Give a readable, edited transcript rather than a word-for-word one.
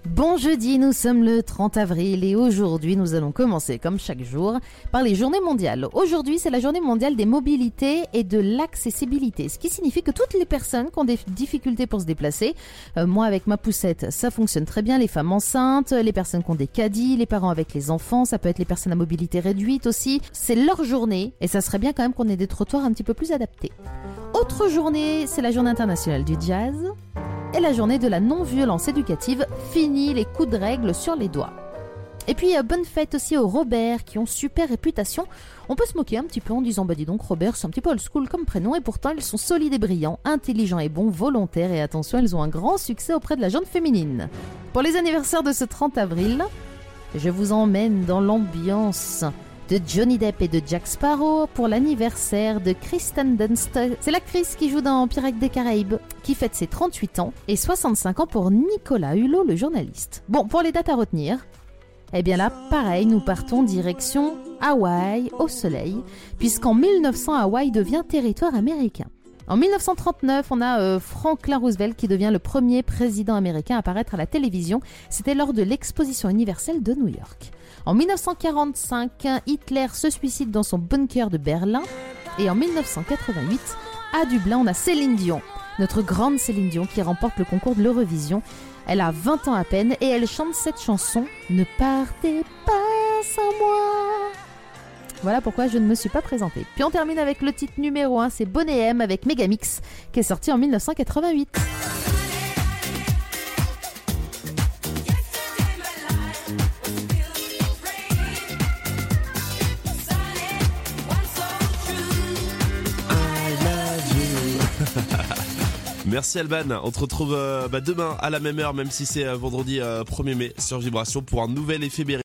Bon jeudi, nous sommes le 30 avril et aujourd'hui nous allons commencer comme chaque jour par les journées mondiales. Aujourd'hui c'est la journée mondiale des mobilités et de l'accessibilité, ce qui signifie que toutes les personnes qui ont des difficultés pour se déplacer, moi avec ma poussette ça fonctionne très bien, les femmes enceintes, les personnes qui ont des caddies, les parents avec les enfants, ça peut être les personnes à mobilité réduite aussi, c'est leur journée et ça serait bien quand même qu'on ait des trottoirs un petit peu plus adaptés. Autre journée, c'est la journée internationale du jazz. Et la journée de la non-violence éducative, fini les coups de règle sur les doigts. Et puis bonne fête aussi aux Robert qui ont super réputation. On peut se moquer un petit peu en disant bah dis donc Robert c'est un petit peu old school comme prénom et pourtant ils sont solides et brillants, intelligents et bons, volontaires et attention ils ont un grand succès auprès de la gente féminine. Pour les anniversaires de ce 30 avril, je vous emmène dans l'ambiance de Johnny Depp et de Jack Sparrow pour l'anniversaire de Kristen Dunst. C'est l'actrice qui joue dans Pirates des Caraïbes, qui fête ses 38 ans et 65 ans pour Nicolas Hulot, le journaliste. Bon, pour les dates à retenir, eh bien là, pareil, nous partons direction Hawaï, au soleil, puisqu'en 1900, Hawaï devient territoire américain. En 1939, on a Franklin Roosevelt qui devient le premier président américain à apparaître à la télévision. C'était lors de l'exposition universelle de New York. En 1945, Hitler se suicide dans son bunker de Berlin. Et en 1988, à Dublin, on a Céline Dion, notre grande Céline Dion qui remporte le concours de l'Eurovision. Elle a 20 ans à peine et elle chante cette chanson « Ne partez pas sans moi ». Voilà pourquoi je ne me suis pas présentée. Puis on termine avec le titre numéro 1, c'est Boney M avec Megamix, qui est sorti en 1988. Merci Alban, on te retrouve demain à la même heure, même si c'est vendredi 1er mai sur Vibration pour un nouvel éphéméride.